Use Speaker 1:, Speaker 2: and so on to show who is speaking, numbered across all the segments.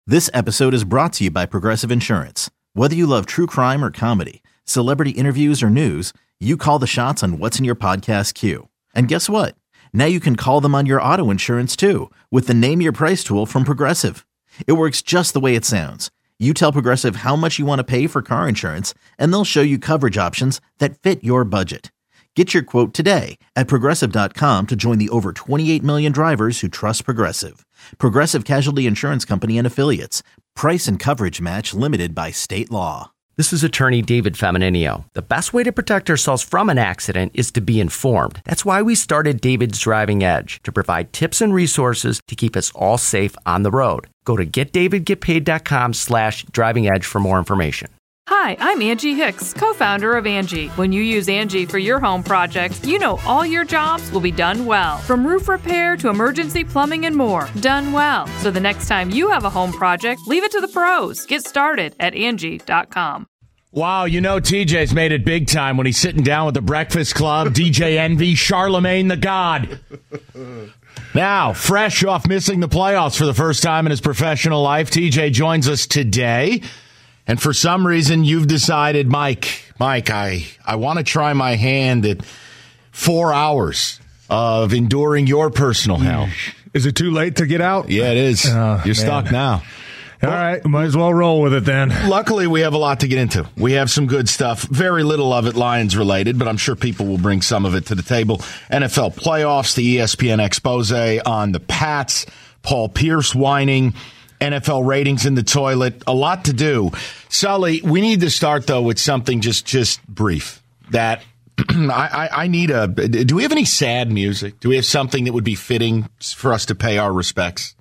Speaker 1: This episode is brought to you by Progressive Insurance. Whether you love true crime or comedy, celebrity interviews or news, you call the shots on what's in your podcast queue. And guess what? Now you can call them on your auto insurance too with the Name Your Price tool from Progressive. It works just the way it sounds. You tell Progressive how much you want to pay for car insurance, and they'll show you coverage options that fit your budget. Get your quote today at Progressive.com to join the over 28 million drivers who trust Progressive. Progressive Casualty Insurance Company and Affiliates. Price and coverage match limited by state law.
Speaker 2: This is attorney David Femininio. The best way to protect ourselves from an accident is to be informed. That's why we started David's Driving Edge, to provide tips and resources to keep us all safe on the road. Go to getdavidgetpaid.com/driving edge for more information.
Speaker 3: Hi, I'm Angie Hicks, co-founder of Angie. When you use Angie for your home projects, you know all your jobs will be done well. From roof repair to emergency plumbing and more, done well. So the next time you have a home project, leave it to the pros. Get started at Angie.com.
Speaker 4: Wow, you know TJ's made it big time when he's sitting down with the Breakfast Club, DJ Envy, Charlemagne the God. Now, fresh off missing the playoffs for the first time in his professional life, TJ joins us today. And for some reason, you've decided, Mike, I want to try my hand at 4 hours of enduring your personal hell.
Speaker 5: Is it too late to get out?
Speaker 4: Yeah, it is. You're stuck now.
Speaker 5: All right, might as well roll with it then.
Speaker 4: Luckily, we have a lot to get into. We have some good stuff. Very little of it Lions related, but I'm sure people will bring some of it to the table. NFL playoffs, the ESPN expose on the Pats, Paul Pierce whining, NFL ratings in the toilet, a lot to do. Sully, we need to start, though, with something just brief. That I need do we have any sad music? Do we have something that would be fitting for us to pay our respects?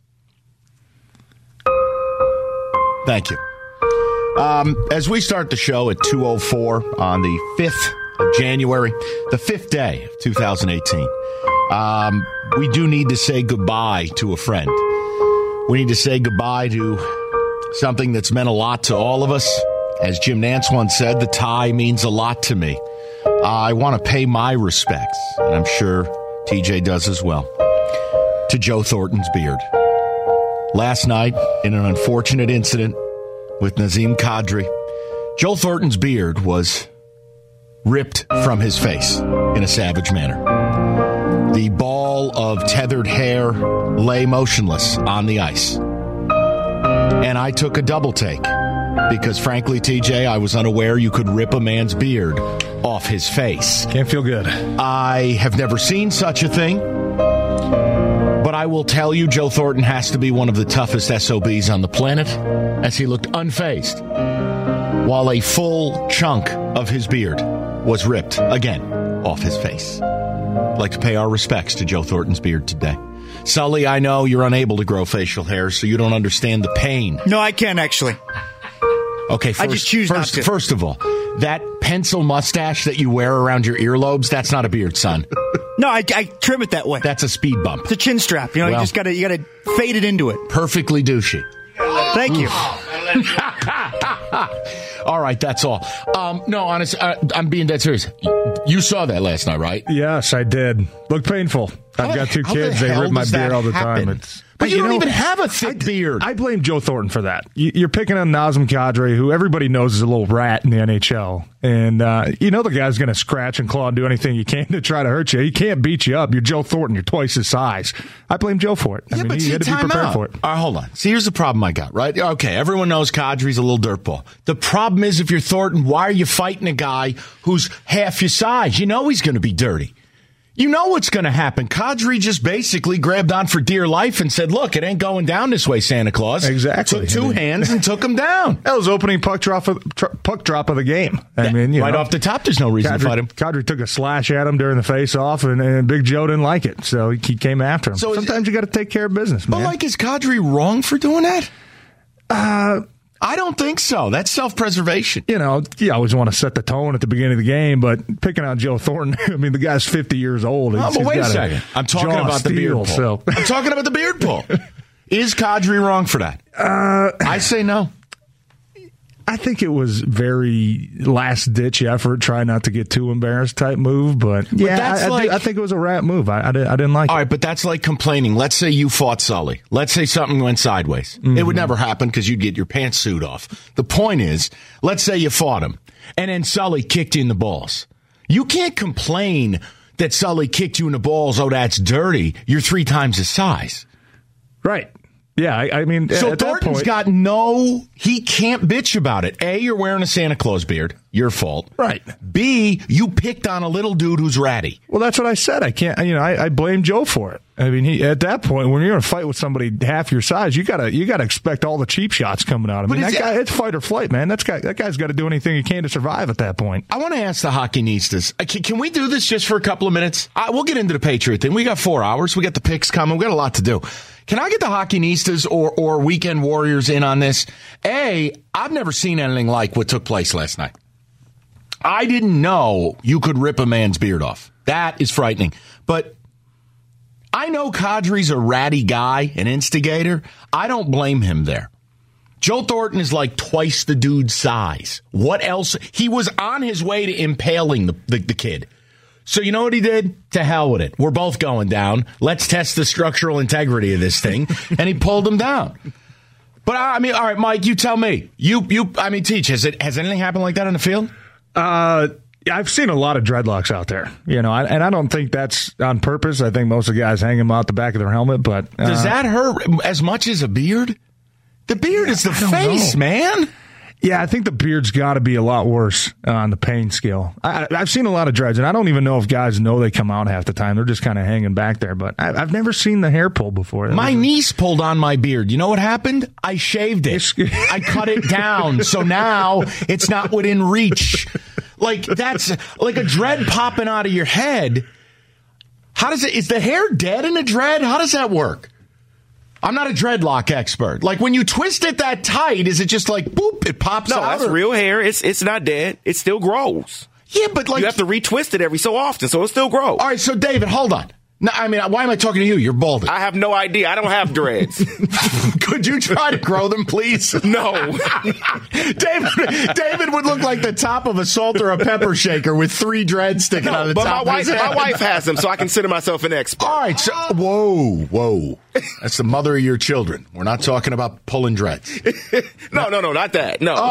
Speaker 4: Thank you. As we start the show at 2:04 on the 5th of January, the 5th day of 2018, we do need to say goodbye to a friend. We need to say goodbye to something that's meant a lot to all of us. As Jim Nantz once said, the tie means a lot to me. I want to pay my respects, and I'm sure TJ does as well, to Joe Thornton's beard. Last night, in an unfortunate incident with Nazem Kadri, Joe Thornton's beard was ripped from his face in a savage manner. The ball of tethered hair lay motionless on the ice. And I took a double take because, frankly, TJ, I was unaware you could rip a man's beard off his face.
Speaker 5: Can't feel good.
Speaker 4: I have never seen such a thing. But I will tell you, Joe Thornton has to be one of the toughest SOBs on the planet, as he looked unfazed while a full chunk of his beard was ripped, again, off his face. I'd like to pay our respects to Joe Thornton's beard today. Sully, I know you're unable to grow facial hair, so you don't understand the pain.
Speaker 6: No, I can, actually.
Speaker 4: Okay,
Speaker 6: I just choose not to.
Speaker 4: First of all, that pencil mustache that you wear around your earlobes, that's not a beard, son.
Speaker 6: No, I trim it that way.
Speaker 4: That's a speed bump.
Speaker 6: It's a chin strap. You know, you gotta fade it into it.
Speaker 4: Perfectly douchey.
Speaker 6: Thank you.
Speaker 4: All right, that's all. No, honestly, I'm being dead serious. You saw that last night, right?
Speaker 5: Yes, I did. Looked painful. I've got two kids. They rip my beard all the time.
Speaker 4: But you don't even have a thick beard.
Speaker 5: I blame Joe Thornton for that. You're picking on Nazem Kadri, who everybody knows is a little rat in the NHL. And you know the guy's going to scratch and claw and do anything he can to try to hurt you. He can't beat you up. You're Joe Thornton. You're twice his size. I blame Joe for it.
Speaker 4: Yeah, but
Speaker 5: he had to be prepared for it.
Speaker 4: All right, hold on. See, here's the problem I got, right? Okay, everyone knows Kadri's a little dirtball. The problem is, if you're Thornton, why are you fighting a guy who's half your size? You know he's going to be dirty. You know what's going to happen. Kadri just basically grabbed on for dear life and said, look, it ain't going down this way, Santa Claus.
Speaker 5: Exactly.
Speaker 4: Took two hands and took him down.
Speaker 5: That was opening puck drop of the game.
Speaker 4: Right off the top, there's no reason to fight him.
Speaker 5: Kadri took a slash at him during the face-off, and Big Joe didn't like it, so he came after him. So sometimes you got to take care of business, man.
Speaker 4: But, is Kadri wrong for doing that? I don't think so. That's self-preservation.
Speaker 5: You always want to set the tone at the beginning of the game, but picking on Joe Thornton, the guy's 50 years old.
Speaker 4: But wait a second. I'm talking about the beard pull.
Speaker 5: So.
Speaker 4: I'm talking about the beard pull. Is Kadri wrong for that? I say no.
Speaker 5: I think it was very last-ditch effort, try not to get too embarrassed type move. But I think it was a rat move. I didn't like it.
Speaker 4: All right, but that's like complaining. Let's say you fought Sully. Let's say something went sideways. Mm-hmm. It would never happen because you'd get your pantsuit off. The point is, let's say you fought him, and then Sully kicked you in the balls. You can't complain that Sully kicked you in the balls. Oh, that's dirty. You're 3 times his size.
Speaker 5: Right. Yeah, I mean,
Speaker 4: so
Speaker 5: at
Speaker 4: Thornton's
Speaker 5: that point,
Speaker 4: he can't bitch about it. A, you're wearing a Santa Claus beard. Your fault.
Speaker 5: Right.
Speaker 4: B, you picked on a little dude who's ratty.
Speaker 5: Well, that's what I said. I can't, I blame Joe for it. I mean, at that point, when you're in a fight with somebody half your size, you gotta expect all the cheap shots coming out of him. That guy, it's fight or flight, man. That guy's got to do anything he can to survive at that point.
Speaker 4: I want to ask the Hockeynistas, can we do this just for a couple of minutes? We'll get into the Patriot thing. We got 4 hours. We got the picks coming. We got a lot to do. Can I get the Hockeynistas or Weekend Warriors in on this? A, I've never seen anything like what took place last night. I didn't know you could rip a man's beard off. That is frightening. But I know Kadri's a ratty guy, an instigator. I don't blame him there. Joe Thornton is like twice the dude's size. What else? He was on his way to impaling the kid. So you know what he did? To hell with it. We're both going down. Let's test the structural integrity of this thing. And he pulled him down. But I mean, all right, Mike, you tell me. Teach, has anything happened like that on the field?
Speaker 5: I've seen a lot of dreadlocks out there, and I don't think that's on purpose. I think most of the guys hang them out the back of their helmet. But
Speaker 4: does that hurt as much as a beard? The beard is the face, man.
Speaker 5: Yeah, I think the beard's got to be a lot worse on the pain scale. I've seen a lot of dreads, and I don't even know if guys know they come out half the time. They're just kind of hanging back there. But I've never seen the hair pull before.
Speaker 4: My niece pulled on my beard. You know what happened? I shaved it. I cut it down, so now it's not within reach. Like, that's like a dread popping out of your head. How does it? Is the hair dead in a dread? How does that work? I'm not a dreadlock expert. Like, when you twist it that tight, is it just like, boop, it pops out?
Speaker 7: No, that's real hair. It's not dead. It still grows.
Speaker 4: Yeah, but like...
Speaker 7: You have to retwist it every so often, so it still grows.
Speaker 4: All right, so David, hold on. No, I mean, why am I talking to you? You're balding.
Speaker 7: I have no idea. I don't have dreads.
Speaker 4: Could you try to grow them, please?
Speaker 7: No.
Speaker 4: David would look like the top of a salt or a pepper shaker with 3 dreads sticking out of the top of his head.
Speaker 7: My wife has them, so I consider myself an expert.
Speaker 4: All right, so whoa. That's the mother of your children. We're not talking about pulling dreads.
Speaker 7: No, not that. No.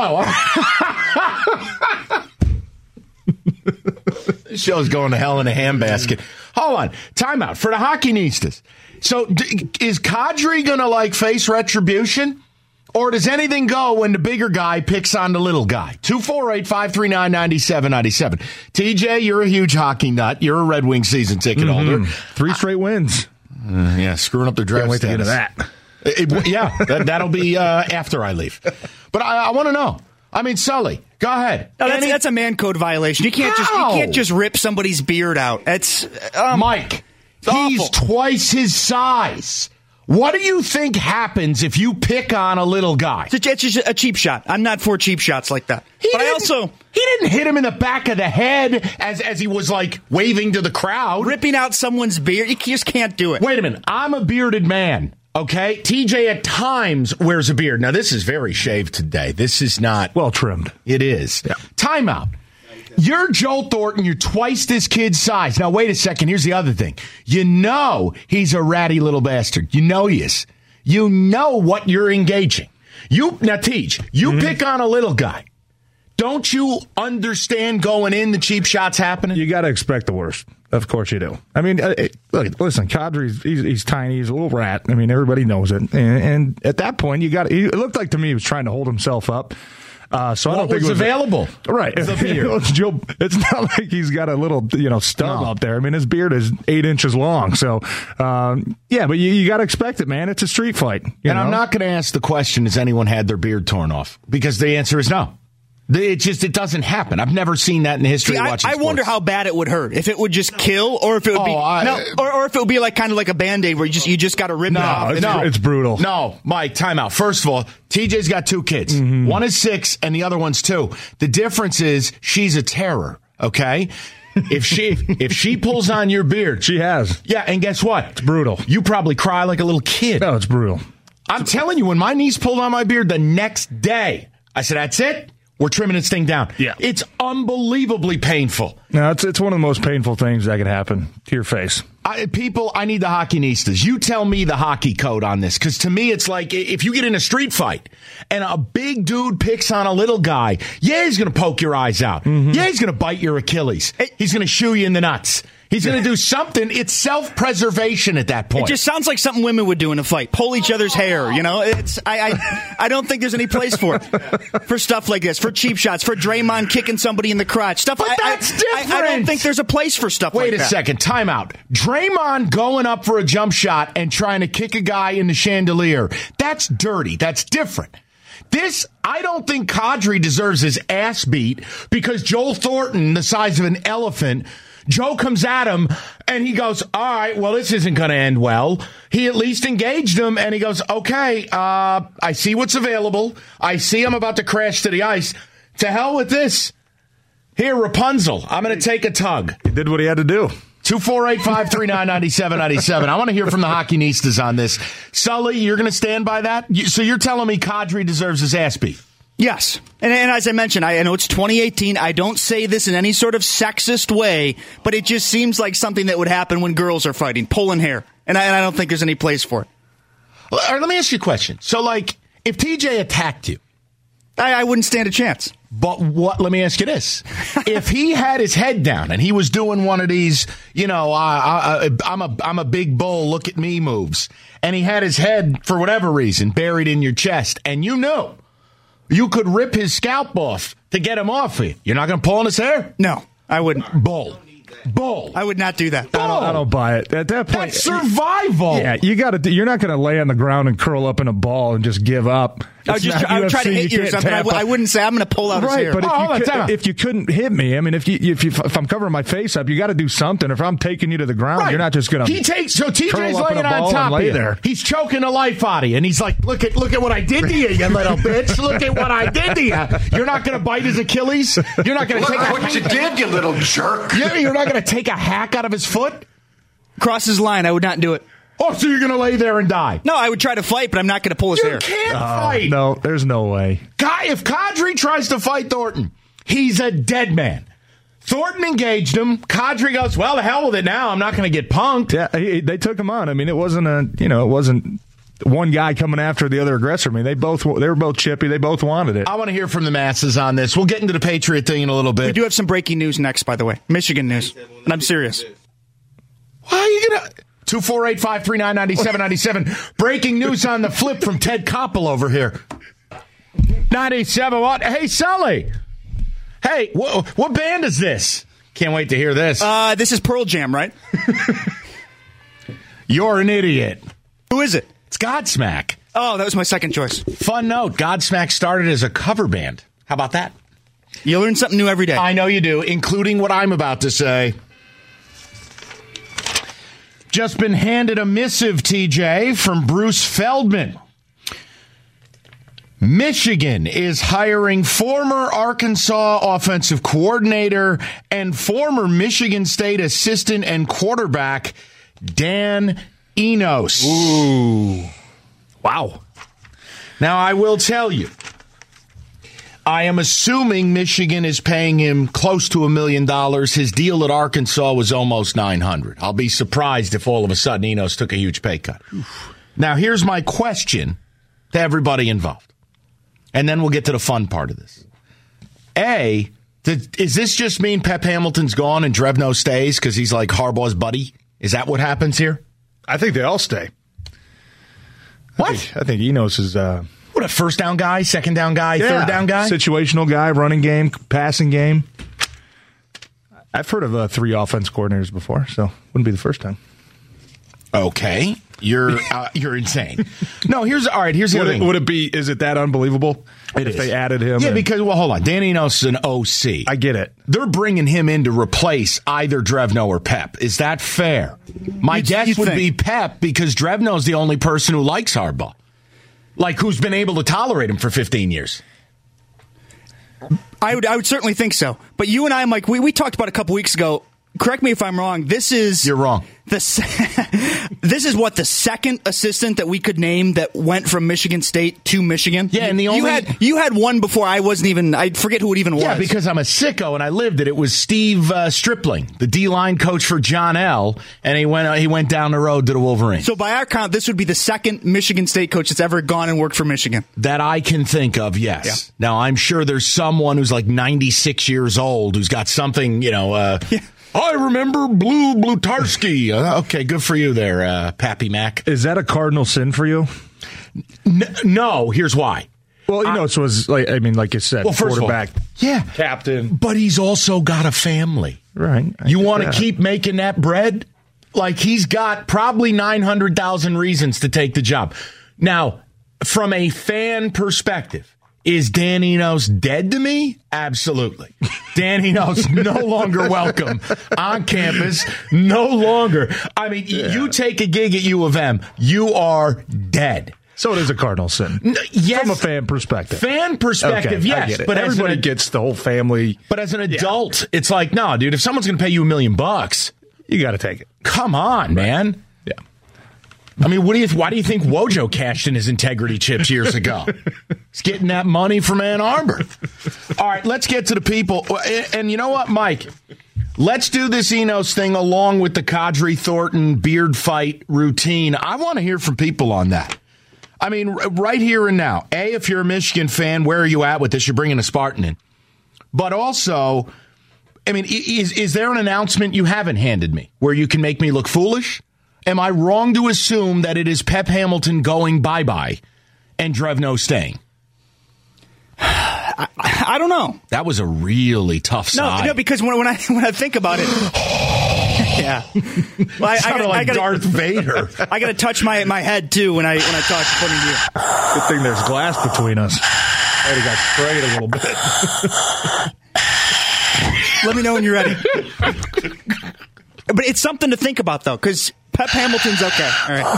Speaker 4: Oh. This show's going to hell in a handbasket. Hold on. Timeout for the Hockeynistas. So is Kadri going to face retribution? Or does anything go when the bigger guy picks on the little guy? 248-539-9797. TJ, you're a huge hockey nut. You're a Red Wing season ticket holder.
Speaker 5: 3 straight wins.
Speaker 4: Screwing up their draft
Speaker 5: status. Can't wait to get to
Speaker 4: that. That'll be after I leave. But I want to know. I mean, Sully, go ahead.
Speaker 6: No, that's a man code violation. You can't just rip somebody's beard out. That's
Speaker 4: Mike. He's twice his size. What do you think happens if you pick on a little guy?
Speaker 6: It's just a cheap shot. I'm not for cheap shots like that.
Speaker 4: He didn't hit him in the back of the head as he was waving to the crowd.
Speaker 6: Ripping out someone's beard, you just can't do it.
Speaker 4: Wait a minute. I'm a bearded man. Okay, TJ at times wears a beard. Now, this is very shaved today. This is not...
Speaker 5: well trimmed.
Speaker 4: It is. Yeah. Timeout. You're Joe Thornton. You're twice this kid's size. Now, wait a second. Here's the other thing. You know he's a ratty little bastard. You know he is. You know what you're engaging. Now, Tej, you pick on a little guy. Don't you understand going in the cheap shots happening?
Speaker 5: You got to expect the worst. Of course you do. I mean, look, listen, Kadri, he's tiny. He's a little rat. I mean, everybody knows it. And at that point, it looked like to me he was trying to hold himself up. So I don't think it was
Speaker 4: available.
Speaker 5: Right. It's not like he's got a little, stub up there. I mean, his beard is 8 inches long. So, but you got to expect it, man. It's a street fight.
Speaker 4: I'm not going to ask the question, has anyone had their beard torn off? Because the answer is no. It doesn't happen. I've never seen that in the history of watching sports.
Speaker 6: I wonder how bad it would hurt. If it would just kill, or if it would or if it would be kind of like a Band-Aid where you just got to rip it off.
Speaker 5: It's brutal.
Speaker 4: No, Mike, timeout. First of all, TJ's got 2 kids. Mm-hmm. One is 6 and the other one's 2. The difference is she's a terror, okay? If she pulls on your beard.
Speaker 5: She has.
Speaker 4: Yeah, and guess what?
Speaker 5: It's brutal.
Speaker 4: You probably cry like a little kid.
Speaker 5: No, it's brutal.
Speaker 4: I'm telling you, when my niece pulled on my beard the next day, I said, that's it. We're trimming this thing down.
Speaker 5: Yeah.
Speaker 4: It's unbelievably painful.
Speaker 5: No, it's one of the most painful things that can happen to your face.
Speaker 4: I need the hockey-nistas. You tell me the hockey code on this, because to me it's like if you get in a street fight and a big dude picks on a little guy, yeah, he's going to poke your eyes out. Mm-hmm. Yeah, he's going to bite your Achilles. He's going to shoe you in the nuts. He's going to do something. It's self-preservation at that point.
Speaker 6: It just sounds like something women would do in a fight. Pull each other's hair, you know? I don't think there's any place for it. For stuff like this. For cheap shots. For Draymond kicking somebody in the crotch. Stuff.
Speaker 4: But that's different.
Speaker 6: I don't think there's a place for stuff like that.
Speaker 4: Wait a second. Time out. Draymond going up for a jump shot and trying to kick a guy in the chandelier. That's dirty. That's different. I don't think Kadri deserves his ass beat because Joel Thornton, the size of an elephant, Joe comes at him, and he goes, all right, well, this isn't going to end well. He at least engaged him, and he goes, okay, I see what's available. I see I'm about to crash to the ice. To hell with this. Here, Rapunzel, I'm going to take a tug.
Speaker 5: He did what he had to do.
Speaker 4: 248-539-9797. I want to hear from the hockey-nistas on this. Sully, you're going to stand by that? So you're telling me Kadri deserves his ass beat?
Speaker 6: Yes. And as I mentioned, I know it's 2018. I don't say this in any sort of sexist way, but it just seems like something that would happen when girls are fighting, pulling hair. And I don't think there's any place for it.
Speaker 4: All right, let me ask you a question. So, like, if TJ attacked you,
Speaker 6: I wouldn't stand a chance.
Speaker 4: But let me ask you this. If he had his head down and he was doing one of these, I'm a big bull, look at me moves, and he had his head, for whatever reason, buried in your chest, and you know you could rip his scalp off to get him off you, you're not going to pull on his hair?
Speaker 6: No, I wouldn't.
Speaker 4: Bull. I
Speaker 6: would not do that.
Speaker 5: I don't buy it. At that point,
Speaker 4: that's survival.
Speaker 5: Yeah, you're not going to lay on the ground and curl up in a ball and just give up.
Speaker 6: I would try to hit you or something. I wouldn't say I'm going to pull out his hair.
Speaker 5: But if you couldn't hit me, I mean, if I'm covering my face up, you got to do something. If I'm taking you to the ground, you're not just going to.
Speaker 4: So TJ's laying on top of you. There. He's choking the life out of you, and he's like, "Look at what I did to you, you little bitch! Look at what I did to you! You're not going to bite his Achilles. You're not going to take
Speaker 8: what you did, you little jerk.
Speaker 4: You're not going to take a hack out of his foot.
Speaker 6: Cross his line. I would not do it.
Speaker 4: Oh, so you're going to lay there and die?
Speaker 6: No, I would try to fight, but I'm not going to pull his hair.
Speaker 4: You can't fight.
Speaker 5: No, there's no way.
Speaker 4: If Kadri tries to fight Thornton, he's a dead man. Thornton engaged him. Kadri goes, well, the hell with it now. I'm not going to get punked.
Speaker 5: Yeah, they took him on. I mean, it wasn't one guy coming after the other aggressor. I mean, they were both chippy. They both wanted it.
Speaker 4: I want to hear from the masses on this. We'll get into the Patriot thing in a little bit.
Speaker 6: We do have some breaking news next, by the way. Michigan news. And I'm serious.
Speaker 4: Why are you going to... 248-539-9797. Breaking news on the flip from Ted Koppel over here. 97 what? Hey, Sully. Hey, what band is this? Can't wait to hear this.
Speaker 6: This is Pearl Jam, right?
Speaker 4: You're an idiot.
Speaker 6: Who is it?
Speaker 4: It's Godsmack.
Speaker 6: Oh, that was my second choice.
Speaker 4: Fun note, Godsmack started as a cover band. How about that?
Speaker 6: You learn something new every day.
Speaker 4: I know you do, including what I'm about to say. Just been handed a missive, TJ, from Bruce Feldman. Michigan is hiring former Arkansas offensive coordinator and former Michigan State assistant and quarterback Dan Enos.
Speaker 5: Ooh. Wow.
Speaker 4: Now, I will tell you, I am assuming Michigan is paying him close to $1 million. His deal at Arkansas was almost $900,000. I'll be surprised if all of a sudden Enos took a huge pay cut. Now, here's my question to everybody involved. And then we'll get to the fun part of this. A, does this just mean Pep Hamilton's gone and Drevno stays because he's like Harbaugh's buddy? Is that what happens here?
Speaker 5: I think they all stay.
Speaker 4: What?
Speaker 5: I think Enos is...
Speaker 4: What, a first down guy, second down guy, third down guy?
Speaker 5: Situational guy, running game, passing game. I've heard of 3 offense coordinators before, so wouldn't be the first time.
Speaker 4: Okay. You're insane. No, here's the other thing.
Speaker 5: Would it be, is it that unbelievable if they added him?
Speaker 4: Yeah, because, well, hold on. Dan Enos is an OC.
Speaker 5: I get it.
Speaker 4: They're bringing him in to replace either Drevno or Pep. Is that fair? My guess would be Pep because Drevno's the only person who likes Harbaugh. Like, who's been able to tolerate him for 15 years.
Speaker 6: I would certainly think so. But you and I, Mike, we talked about a couple weeks ago, correct me if I'm wrong.
Speaker 4: You're wrong.
Speaker 6: This is what, the second assistant that we could name that went from Michigan State to Michigan?
Speaker 4: Yeah, and
Speaker 6: you had one before I forget who it even was.
Speaker 4: Yeah, because I'm a sicko and I lived it. It was Steve Stripling, the D-line coach for John L., and he went down the road to the Wolverines.
Speaker 6: So by our count, this would be the second Michigan State coach that's ever gone and worked for Michigan.
Speaker 4: That I can think of, yes. Yeah. Now, I'm sure there's someone who's like 96 years old who's got something, I remember Blutarski. Okay, good for you there, Pappy Mac.
Speaker 5: Is that a cardinal sin for you?
Speaker 4: No, here's why.
Speaker 5: Well, it was like you said, quarterback, captain.
Speaker 4: But he's also got a family.
Speaker 5: Right.
Speaker 4: You want to keep making that bread? Like, he's got probably 900,000 reasons to take the job. Now, from a fan perspective, is Dan Enos dead to me? Absolutely. Dan Enos no longer welcome on campus. No longer. I mean, you take a gig at U of M, you are dead.
Speaker 5: So it is a cardinal sin.
Speaker 4: Yes.
Speaker 5: From a fan perspective.
Speaker 4: Okay, yes.
Speaker 5: I get it.
Speaker 4: But
Speaker 5: everybody gets the whole family.
Speaker 4: But as an adult, it's like, no, dude, if someone's going to pay you $1 million,
Speaker 5: you got to take it.
Speaker 4: Come on, man.
Speaker 5: Yeah.
Speaker 4: I mean, why do you think Wojo cashed in his integrity chips years ago? He's getting that money from Ann Arbor. All right, let's get to the people. And you know what, Mike? Let's do this Enos thing along with the Kadri Thornton beard fight routine. I want to hear from people on that. I mean, right here and now. A, if you're a Michigan fan, where are you at with this? You're bringing a Spartan in. But also, I mean, is there an announcement you haven't handed me where you can make me look foolish? Am I wrong to assume that it is Pep Hamilton going bye-bye and Drevno staying?
Speaker 6: I don't know.
Speaker 4: That was a really tough side.
Speaker 6: No, because when I think about it, yeah, well,
Speaker 4: I got Darth Vader.
Speaker 6: I got to touch my head too when I talk according to you.
Speaker 5: Good thing there's glass between us. I already got sprayed a little bit.
Speaker 6: Let me know when you're ready. But it's something to think about, though, because Pep Hamilton's okay.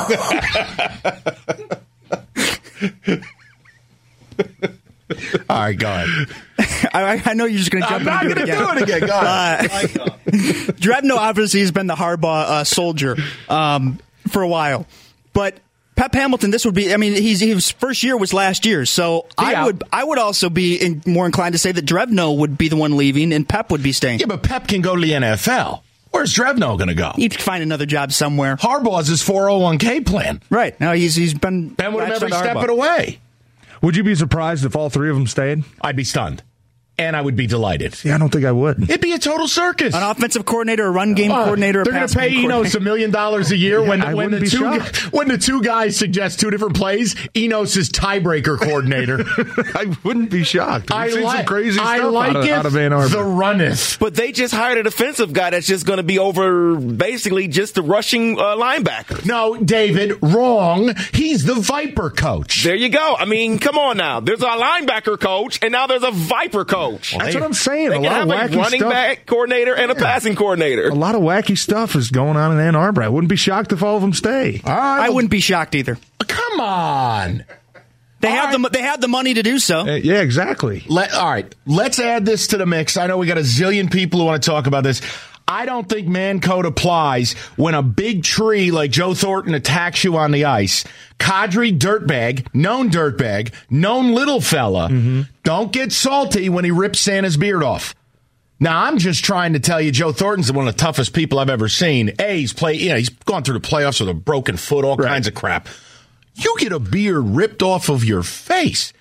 Speaker 4: All right, go ahead.
Speaker 6: I know you're just going to jump in and do it again.
Speaker 4: Go ahead.
Speaker 6: Drevno obviously has been the Harbaugh soldier for a while. But Pep Hamilton, this would be, I mean, his first year was last year. So I would also be more inclined to say that Drevno would be the one leaving and Pep would be staying.
Speaker 4: Yeah, but Pep can go to the NFL. Where's Drevno going to go?
Speaker 6: He'd find another job somewhere.
Speaker 4: Harbaugh's his 401k plan.
Speaker 6: Right. No, he's been...
Speaker 4: Ben with him every step of the way.
Speaker 5: Would you be surprised if all three of them stayed?
Speaker 4: I'd be stunned. And I would be delighted.
Speaker 5: Yeah, I don't think I would.
Speaker 4: It'd be a total circus.
Speaker 6: An offensive coordinator, a run game coordinator,
Speaker 4: they're going to pay Enos $1 million a year when the two guys suggest two different plays. Enos is tiebreaker coordinator.
Speaker 5: I wouldn't be shocked.
Speaker 4: I
Speaker 5: seen some crazy stuff
Speaker 4: out
Speaker 5: of Ann Arbor.
Speaker 4: The runneth.
Speaker 7: But they just hired a defensive guy that's just going to be over basically just the rushing linebacker.
Speaker 4: No, David, wrong. He's the Viper coach.
Speaker 7: There you go. I mean, come on now. There's a linebacker coach, and now there's a Viper coach.
Speaker 5: That's what I'm saying.
Speaker 7: They
Speaker 5: a
Speaker 7: can
Speaker 5: lot
Speaker 7: have
Speaker 5: of wacky
Speaker 7: a running
Speaker 5: stuff.
Speaker 7: back coordinator and a passing coordinator.
Speaker 5: A lot of wacky stuff is going on in Ann Arbor. I wouldn't be shocked if all of them stay.
Speaker 6: I wouldn't be shocked either.
Speaker 4: Come on.
Speaker 6: They have the money to do so.
Speaker 5: Yeah, exactly.
Speaker 4: All right, let's add this to the mix. I know we got a zillion people who want to talk about this. I don't think man code applies when a big tree like Joe Thornton attacks you on the ice. Kadri, known little fella, don't get salty when he rips Santa's beard off. Now, I'm just trying to tell you, Joe Thornton's one of the toughest people I've ever seen. He's gone through the playoffs with a broken foot, all kinds of crap. You get a beard ripped off of your face.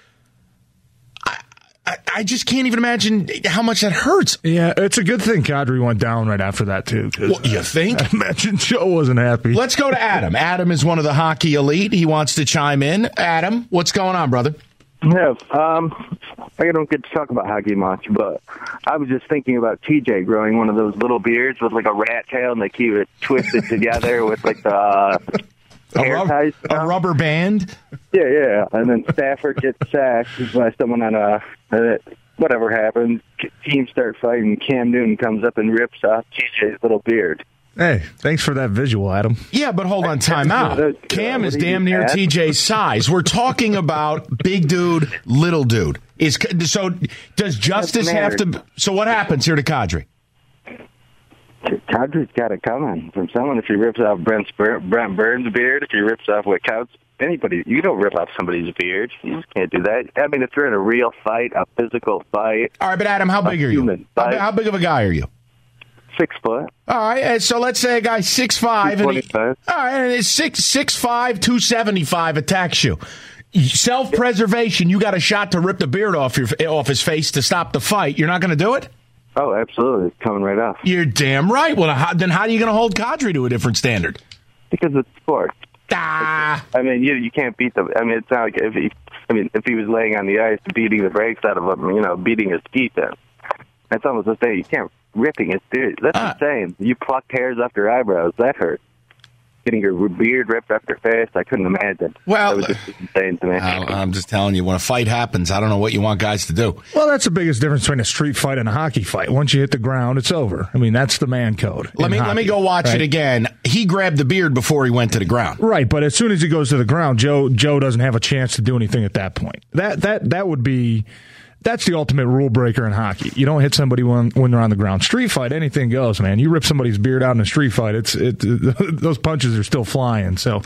Speaker 4: I just can't even imagine how much that hurts.
Speaker 5: Yeah, it's a good thing Kadri went down right after that, too.
Speaker 4: What, you think?
Speaker 5: I imagine Joe wasn't happy.
Speaker 4: Let's go to Adam. Adam is one of the hockey elite. He wants to chime in. Adam, what's going on, brother?
Speaker 9: Yeah, I don't get to talk about hockey much, but I was just thinking about TJ growing one of those little beards with like a rat tail, and they keep it twisted together with like the hair ties.
Speaker 4: A rubber band?
Speaker 9: Yeah. And then Stafford gets sacked by someone on whatever happens. Teams start fighting. Cam Newton comes up and rips off TJ's little beard.
Speaker 5: Hey, thanks for that visual, Adam.
Speaker 4: Yeah, but hold on, time out. Cam is damn near TJ's size. We're talking about big dude, little dude. So does Justice have to? So what happens here to Kadri?
Speaker 9: Kadri's got it coming from someone. If he rips off Brent Burns' beard, if he rips off Witkowski, anybody, you don't rip off somebody's beard. You just can't do that. I mean, if you're in a real fight, a physical fight.
Speaker 4: All right, but Adam, how big are you? How big of a guy are you?
Speaker 9: 6 foot.
Speaker 4: All right, so let's say a guy 6'5", and and 6'5", 275 attacks you. Self-preservation, you got a shot to rip the beard off his face to stop the fight. You're not going to do it?
Speaker 9: Oh, absolutely. It's coming right off.
Speaker 4: You're damn right. Well, then how are you going to hold Kadri to a different standard?
Speaker 9: Because it's sport. I mean, you can't beat them. I mean, it's not like if he was laying on the ice, beating the brakes out of him, beating his teeth in. That's almost the same. You can't ripping his beard. That's the same. You plucked hairs off your eyebrows. That hurt. Getting your beard ripped off your face, I couldn't imagine. Well, that was just insane to me.
Speaker 4: I'm just telling you, when a fight happens, I don't know what you want guys to do.
Speaker 5: Well, that's the biggest difference between a street fight and a hockey fight. Once you hit the ground, it's over. I mean, that's the man code.
Speaker 4: Let me go watch it again. He grabbed the beard before he went to the ground.
Speaker 5: Right, but as soon as he goes to the ground, Joe doesn't have a chance to do anything at that point. That would be. That's the ultimate rule breaker in hockey. You don't hit somebody when they're on the ground. Street fight, anything goes, man. You rip somebody's beard out in a street fight, those punches are still flying. So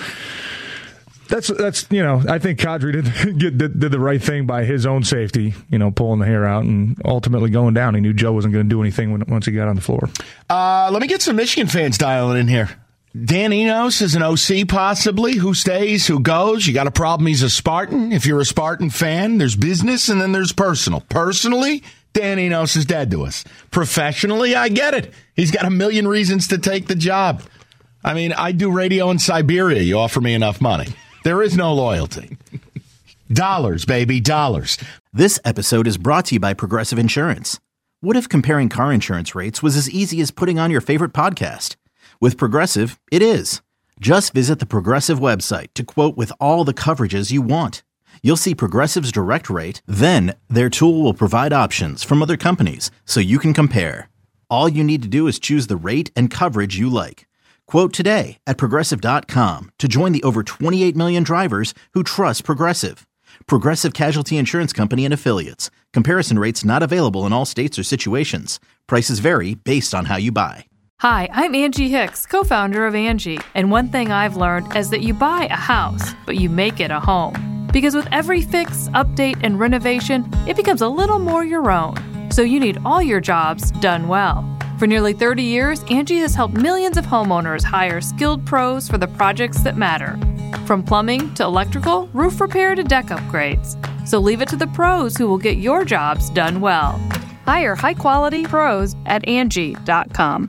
Speaker 5: that's I think Kadri did the right thing by his own safety, pulling the hair out and ultimately going down. He knew Joe wasn't going to do anything once he got on the floor.
Speaker 4: Let me get some Michigan fans dialing in here. Dan Enos is an OC, possibly. Who stays, who goes? You got a problem, he's a Spartan. If you're a Spartan fan, there's business and then there's personal. Personally, Dan Enos is dead to us. Professionally, I get it. He's got a million reasons to take the job. I mean, I do radio in Siberia. You offer me enough money. There is no loyalty. Dollars, baby, dollars.
Speaker 1: This episode is brought to you by Progressive Insurance. What if comparing car insurance rates was as easy as putting on your favorite podcast? With Progressive, it is. Just visit the Progressive website to quote with all the coverages you want. You'll see Progressive's direct rate, then their tool will provide options from other companies so you can compare. All you need to do is choose the rate and coverage you like. Quote today at Progressive.com to join the over 28 million drivers who trust Progressive. Progressive Casualty Insurance Company and Affiliates. Comparison rates not available in all states or situations. Prices vary based on how you buy.
Speaker 3: Hi, I'm Angie Hicks, co-founder of Angie, and one thing I've learned is that you buy a house, but you make it a home. Because with every fix, update, and renovation, it becomes a little more your own. So you need all your jobs done well. For nearly 30 years, Angie has helped millions of homeowners hire skilled pros for the projects that matter. From plumbing to electrical, roof repair to deck upgrades. So leave it to the pros who will get your jobs done well. Hire high-quality pros at Angie.com.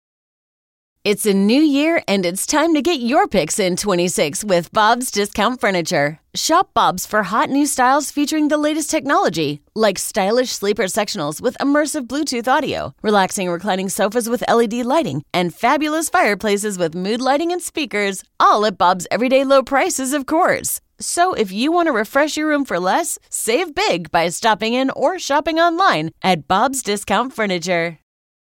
Speaker 10: It's a new year, and it's time to get your picks in 26 with Bob's Discount Furniture. Shop Bob's for hot new styles featuring the latest technology, like stylish sleeper sectionals with immersive Bluetooth audio, relaxing reclining sofas with LED lighting, and fabulous fireplaces with mood lighting and speakers, all at Bob's everyday low prices, of course. So if you want to refresh your room for less, save big by stopping in or shopping online at Bob's Discount Furniture.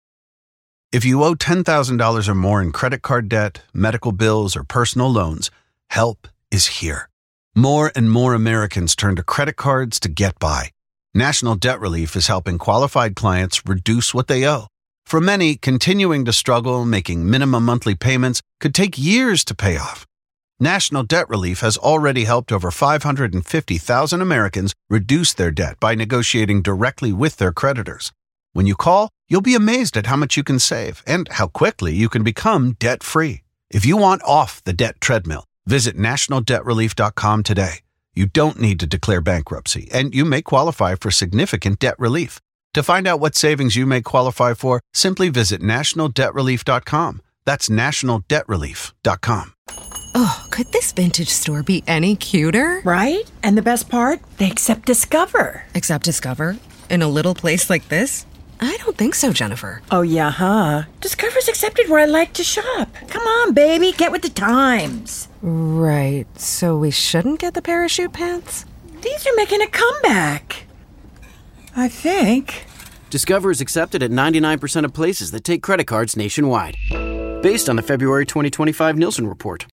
Speaker 11: If you owe $10,000 or more in credit card debt, medical bills, or personal loans, help is here. More and more Americans turn to credit cards to get by. National Debt Relief is helping qualified clients reduce what they owe. For many, continuing to struggle making minimum monthly payments could take years to pay off. National Debt Relief has already helped over 550,000 Americans reduce their debt by negotiating directly with their creditors. When you call, you'll be amazed at how much you can save and how quickly you can become debt-free. If you want off the debt treadmill, visit nationaldebtrelief.com today. You don't need to declare bankruptcy, and you may qualify for significant debt relief. To find out what savings you may qualify for, simply visit nationaldebtrelief.com. That's nationaldebtrelief.com.
Speaker 12: Oh, could this vintage store be any cuter?
Speaker 13: Right? And the best part? They accept Discover.
Speaker 12: Accept Discover? In a little place like this? I don't think so, Jennifer.
Speaker 13: Oh, yeah, huh? Discover's accepted where I like to shop. Come on, baby, get with the times.
Speaker 12: Right, so we shouldn't get the parachute pants?
Speaker 13: These are making a comeback. I think.
Speaker 14: Discover is accepted at 99% of places that take credit cards nationwide. Based on the February 2025 Nielsen report.